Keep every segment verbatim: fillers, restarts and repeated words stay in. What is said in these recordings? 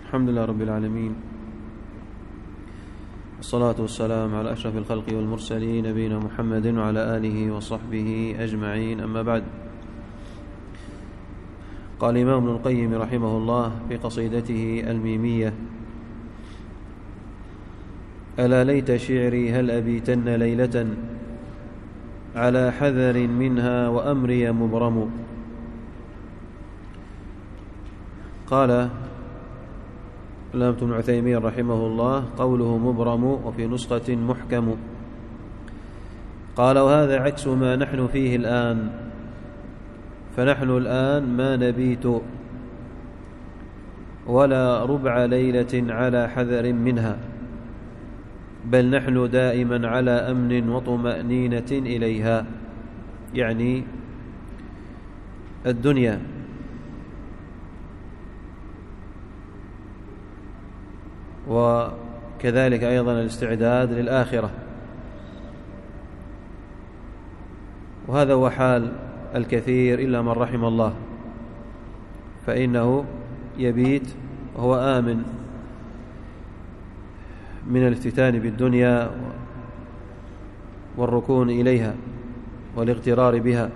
الحمد لله رب العالمين، والصلاة والسلام على أشرف الخلق والمرسلين نبينا محمد وعلى آله وصحبه أجمعين، أما بعد. قال الإمام ابن القيم رحمه الله في قصيدته الميمية: ألا ليت شعري هل أبيتن ليلة على حذر منها وأمري مبرم. قال الإمام ابن عثيمين رحمه الله: قوله مبرم وفي نسخة محكم. قال: وهذا عكس ما نحن فيه الآن، فنحن الآن ما نبيت ولا ربع ليلة على حذر منها، بل نحن دائما على أمن وطمأنينة إليها، يعني الدنيا. وكذلك أيضا الاستعداد للآخرة. وهذا هو حال الكثير إلا من رحم الله، فإنه يبيت وهو آمن من الافتتان بالدنيا والركون إليها والاغترار بها.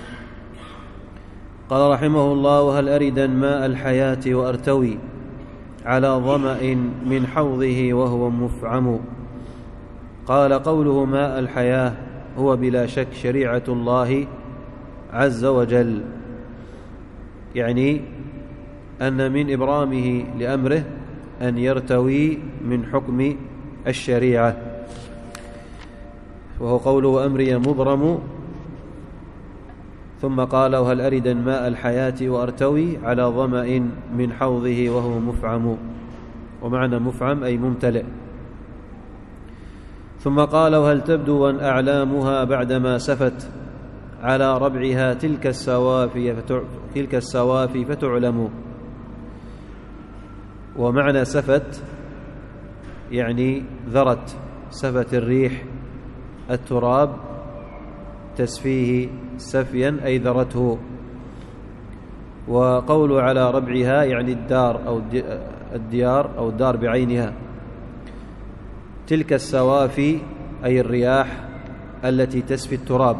قال رحمه الله: وهل أردا ماء الحياة وأرتوي على ظمأ من حوضه وهو مفعم. قال: قوله ماء الحياة هو بلا شك شريعة الله عز وجل، يعني أن من إبرامه لأمره أن يرتوي من حكم الشريعة، وهو قوله أمري مبرم. ثم قال: وهل أردا ماء الحياة وأرتوي على ظمأ من حوضه وهو مفعم، ومعنى مفعم أي ممتلئ. ثم قال: وهل تبدو أن أعلامها بعدما سفت على ربعها تلك السوافي تلك السوافي فتعلم. ومعنى سفت يعني ذرت، سفت الريح التراب تسفيه سفيا أي ذرته. وقول على ربعها يعني الدار أو الديار أو الدار بعينها. تلك السوافي أي الرياح التي تسفي التراب.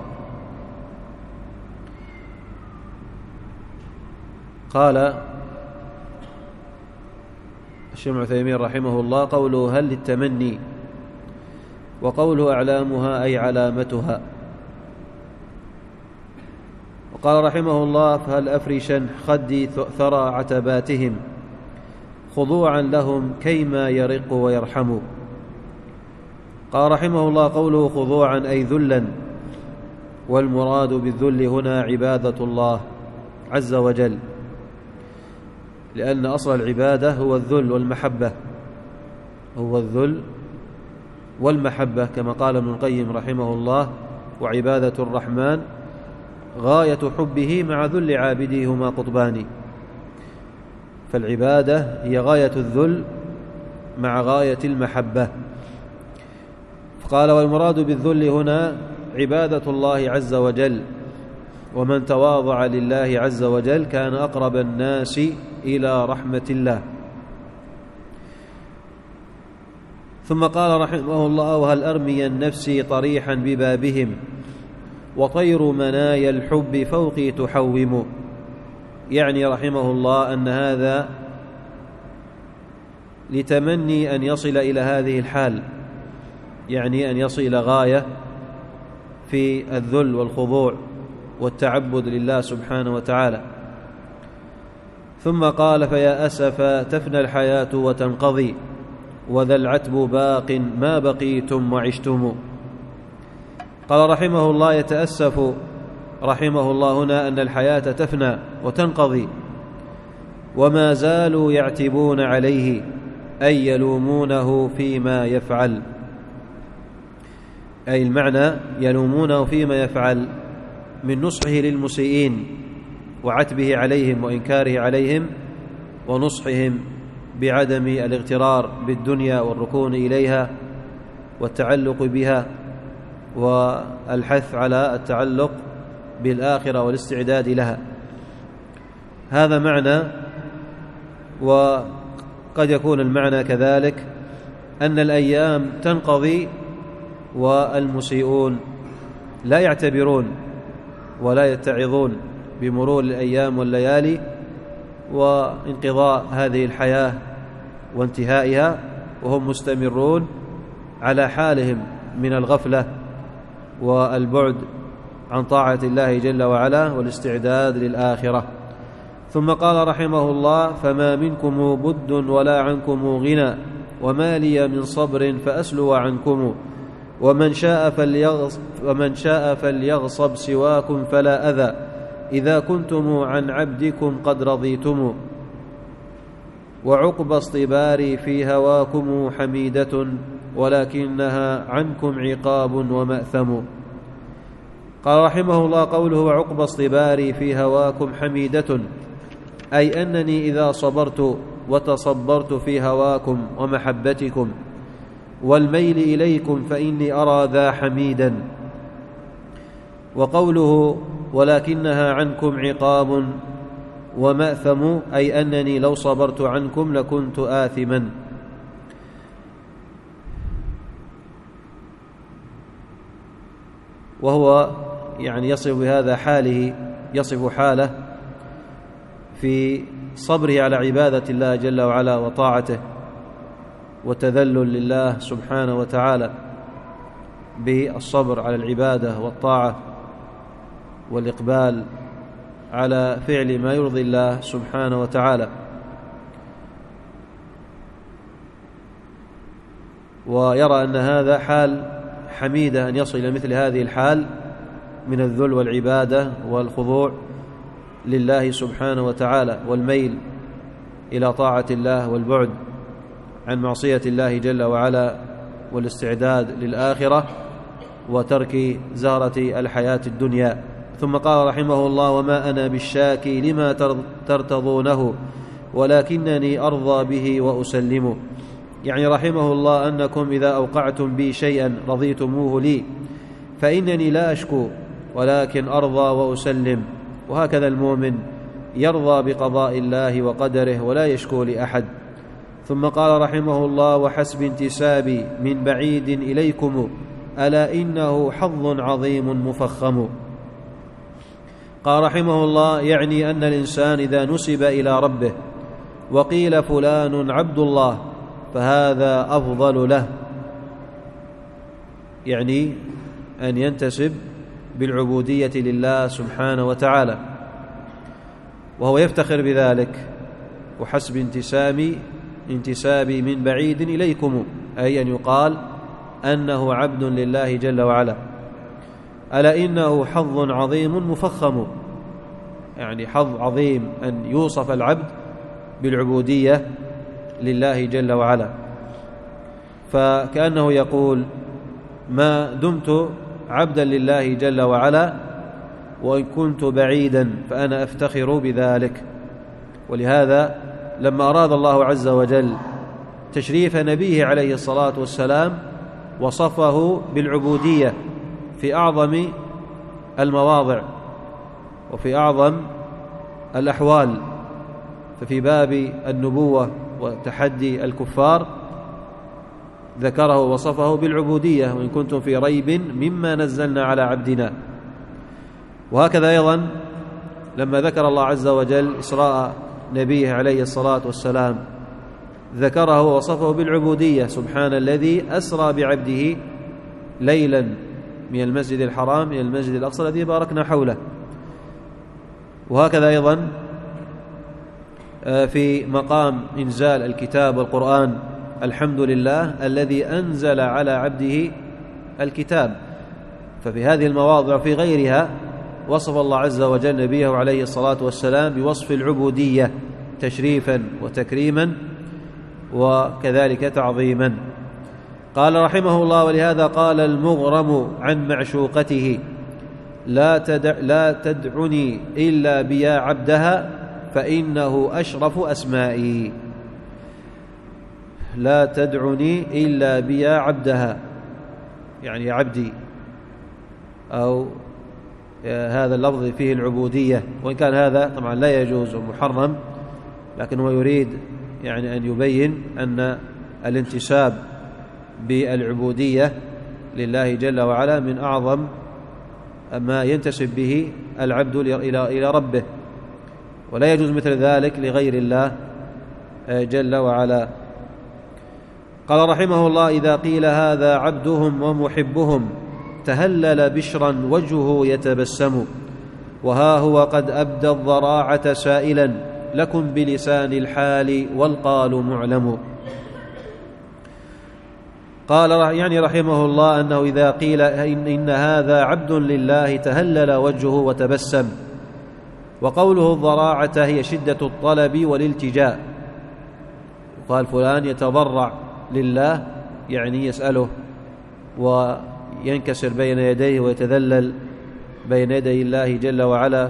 قال الشيخ ابن عثيمين رحمه الله: قوله هل للتمني، وقوله أعلامها أي علامتها. وقال رحمه الله: فهل أفرشا خدي ثرى عتباتهم خضوعا لهم كيما يرق ويرحم. قال رحمه الله: قوله خضوعا أي ذلا، والمراد بالذل هنا عبادة الله عز وجل، لأن أصل العبادة هو الذل والمحبة، هو الذل والمحبة، كما قال ابن القيم رحمه الله: وعبادة الرحمن غاية حبه مع ذل عابده هما قطبان. فالعبادة هي غاية الذل مع غاية المحبة. فقال: والمراد بالذل هنا عبادة الله عز وجل، ومن تواضع لله عز وجل كان أقرب الناس إلى رحمة الله. ثم قال رحمه الله: وهل أرمي النفس طريحا ببابهم وطير منايا الحب فوقي تحوم. يعني رحمه الله أن هذا لتمني أن يصل إلى هذه الحال، يعني أن يصل إلى غاية في الذل والخضوع والتعبد لله سبحانه وتعالى. ثم قال: فيا أسف تفنى الحياة وتنقضي، وذا العتب باق ما بقيتم وعشتم. قال رحمه الله: يتأسف رحمه الله هنا أن الحياة تفنى وتنقضي، وما زالوا يعتبون عليه أي يلومونه فيما يفعل، أي المعنى يلومونه فيما يفعل من نصحه للمسيئين وعتبه عليهم وإنكاره عليهم، ونصحهم بعدم الاغترار بالدنيا والركون إليها والتعلق بها، والحث على التعلق بالآخرة والاستعداد لها. هذا معنى. قد يكون المعنى كذلك أن الأيام تنقضي والمسيئون لا يعتبرون ولا يتعظون بمرور الأيام والليالي وانقضاء هذه الحياة وانتهائها، وهم مستمرون على حالهم من الغفلة والبعد عن طاعة الله جل وعلا والاستعداد للآخرة. ثم قال رحمه الله: فما منكم بد ولا عنكم غنى، وما لي من صبر فأسلو عنكم، ومن شاء فليغصب, ومن شاء فليغصب سواكم فلا أذى، إذا كنتم عن عبدكم قد رضيتم، وعقب اصطباري في هواكم حميدة، ولكنها عنكم عقاب ومأثم. قال رحمه الله: قوله وعقب اصطباري في هواكم حميدة، أي أنني إذا صبرت وتصبرت في هواكم ومحبتكم والميل إليكم فإني أرى ذا حميدا. وقوله ولكنها عنكم عقاب ومأثم، أي أنني لو صبرت عنكم لكنت آثما. وهو يعني يصف بهذا حاله، يصف حاله في صبره على عبادة الله جل وعلا وطاعته وتذلل لله سبحانه وتعالى بالصبر على العبادة والطاعة والإقبال على فعل ما يرضي الله سبحانه وتعالى. ويرى أن هذا حال حميدة، أن يصل إلى مثل هذه الحال من الذل والعبادة والخضوع لله سبحانه وتعالى والميل إلى طاعة الله والبعد عن معصية الله جل وعلا والاستعداد للآخرة وترك زهرة الحياة الدنيا. ثم قال رحمه الله: وما أنا بالشاكي لما ترتضونه، ولكنني أرضى به وأسلم. يعني رحمه الله أنكم إذا أوقعتم بي شيئا رضيتموه لي، فإنني لا أشكو ولكن أرضى وأسلم. وهكذا المؤمن يرضى بقضاء الله وقدره ولا يشكو لأحد. ثم قال رحمه الله: وحسب انتسابي من بعيد إليكم، ألا إنه حظ عظيم مفخم. قال رحمه الله: يعني أن الإنسان إذا نسب إلى ربه وقيل فلان عبد الله فهذا أفضل له، يعني أن ينتسب بالعبودية لله سبحانه وتعالى، وهو يفتخر بذلك. وحسب انتسامي انتسابي من بعيد إليكم، أي أن يقال أنه عبد لله جل وعلا. ألا إنه حظ عظيم مفخم، يعني حظ عظيم أن يوصف العبد بالعبودية لله جل وعلا. فكأنه يقول: ما دمت عبدا لله جل وعلا وإن كنت بعيدا فأنا أفتخر بذلك. ولهذا لما أراد الله عز وجل تشريف نبيه عليه الصلاة والسلام وصفه بالعبودية في أعظم المواضع وفي أعظم الأحوال. ففي باب النبوة وتحدي الكفار ذكره وصفه بالعبودية: وإن كنتم في ريب مما نزلنا على عبدنا. وهكذا أيضا لما ذكر الله عز وجل إسراء نبيه عليه الصلاة والسلام ذكره ووصفه بالعبودية: سبحان الذي أسرى بعبده ليلا من المسجد الحرام إلى المسجد الأقصى الذي باركنا حوله. وهكذا أيضا في مقام إنزال الكتاب والقرآن: الحمد لله الذي أنزل على عبده الكتاب. ففي هذه المواضع وفي غيرها وصف الله عز وجل نبيه عليه الصلاة والسلام بوصف العبودية تشريفا وتكريما وكذلك تعظيما. قال رحمه الله: ولهذا قال المغرم عن معشوقته: لا, تدع لا تدعني إلا بيا عبدها فإنه أشرف أسمائي. لا تدعني إلا بيا عبدها، يعني عبدي، أو هذا اللفظ فيه العبودية، وإن كان هذا طبعا لا يجوز ومحرم، لكن هو يريد يعني أن يبين أن الانتساب بالعبودية لله جل وعلا من أعظم ما ينتسب به العبد إلى ربه، ولا يجوز مثل ذلك لغير الله جل وعلا. قال رحمه الله: إذا قيل هذا عبدهم ومحبهم تهلل بشرا وجهه يتبسم، وها هو قد أبدى الضراعة سائلا لكم بلسان الحال والقال معلم. قال يعني رحمه الله أنه إذا قيل إن, إن هذا عبد لله تهلل وجهه وتبسم. وقوله الضراعة هي شدة الطلب والالتجاء، قال فلان يتضرع لله يعني يسأله وينكسر بين يديه ويتذلل بين يدي الله جل وعلا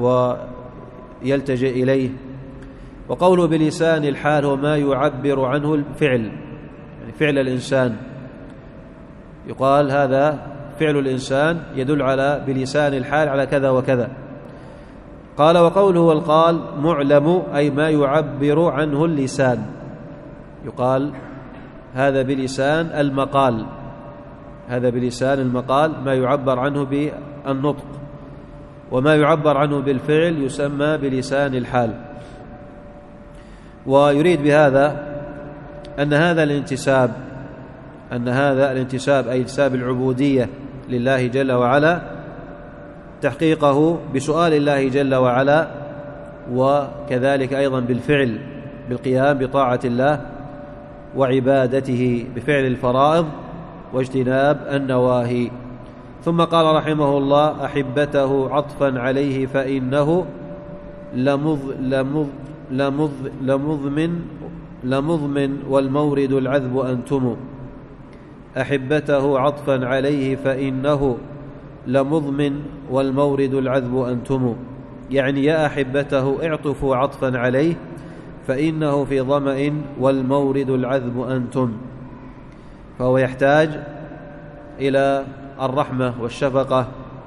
ويلتجئ إليه. وقوله بلسان الحال هو ما يعبر عنه الفعل، يعني فعل الإنسان، يقال هذا فعل الإنسان يدل على بلسان الحال على كذا وكذا. قال وقوله والقال معلم أي ما يعبر عنه اللسان، يقال هذا بلسان المقال، هذا بلسان المقال ما يعبر عنه بالنطق، وما يعبر عنه بالفعل يسمى بلسان الحال. ويريد بهذا أن هذا الانتساب أن هذا الانتساب أي انتساب العبودية لله جل وعلا تحقيقه بسؤال الله جل وعلا، وكذلك أيضا بالفعل بالقيام بطاعة الله وعبادته بفعل الفرائض واجتناب النواهي. ثم قال رحمه الله: أحبته عطفا عليه فإنه لمض لمض لمض لمضمن لمضمن والمورد العذب أنتم. أحبته عطفا عليه فإنه لمضمن والمورد العذب أنتم، يعني يا أحبته اعطفوا عطفا عليه فإنه في ظمأ والمورد العذب أنتم. فهو يحتاج إلى الرحمة والشفقة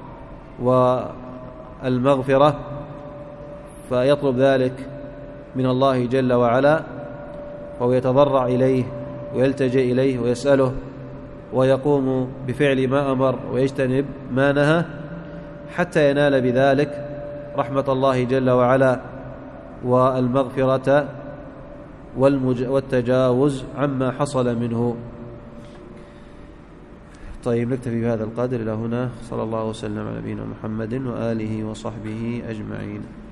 والمغفرة، فيطلب ذلك من الله جل وعلا، فهو يتضرع إليه ويلتجئ إليه ويسأله ويقوم بفعل ما أمر ويجتنب ما نهى حتى ينال بذلك رحمة الله جل وعلا والمغفرة والتجاوز عما حصل منه. طيب نكتفي بهذا القدر إلى هنا. صلى الله وسلم على نبينا محمد وآله وصحبه أجمعين.